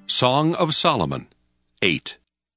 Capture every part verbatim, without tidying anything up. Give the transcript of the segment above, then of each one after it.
Song of Solomon, eight.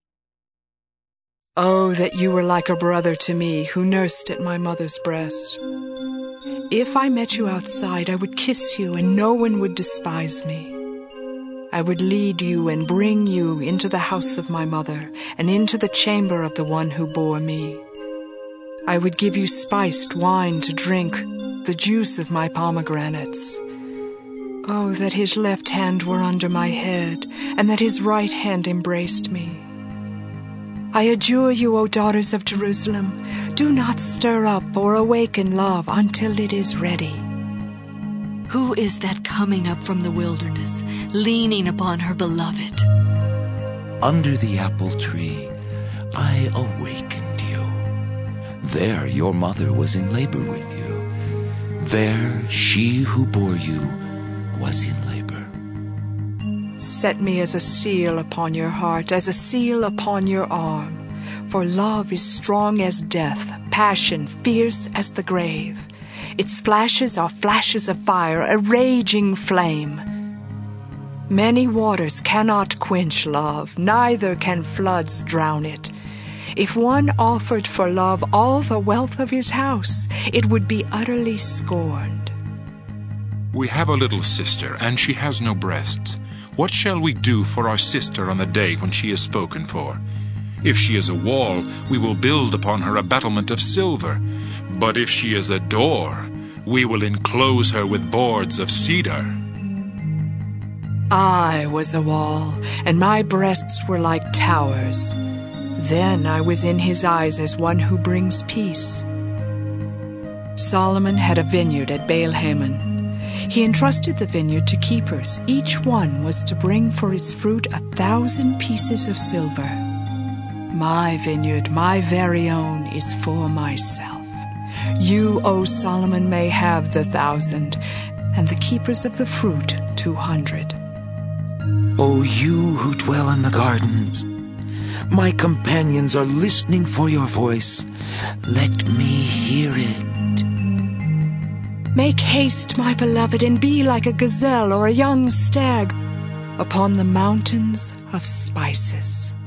Oh, that you were like a brother to me who nursed at my mother's breast. If I met you outside, I would kiss you and no one would despise me. I would lead you and bring you into the house of my mother and into the chamber of the one who bore me. I would give you spiced wine to drink, the juice of my pomegranates. Oh, that his left hand were under my head and that his right hand embraced me. I adjure you, O daughters of Jerusalem, do not stir up or awaken love until it is ready. Who is that coming up from the wilderness, leaning upon her beloved? Under the apple tree, I awakened you. There your mother was in labor with you. There she who bore you was in labor. Set me as a seal upon your heart, as a seal upon your arm. For love is strong as death, passion fierce as the grave. Its flashes are flashes of fire, a raging flame. Many waters cannot quench love, neither can floods drown it. If one offered for love all the wealth of his house, it would be utterly scorned. We have a little sister, and she has no breasts. What shall we do for our sister on the day when she is spoken for? If she is a wall, we will build upon her a battlement of silver. But if she is a door, we will enclose her with boards of cedar. I was a wall, and my breasts were like towers. Then I was in his eyes as one who brings peace. Solomon had a vineyard at Baal-Hamon. He entrusted the vineyard to keepers. Each one was to bring for its fruit a thousand pieces of silver. My vineyard, my very own, is for myself. You, O Solomon, may have the thousand, and the keepers of the fruit two hundred. O you who dwell in the gardens, my companions are listening for your voice. Let me hear it. Make haste, my beloved, and be like a gazelle or a young stag upon the mountains of spices.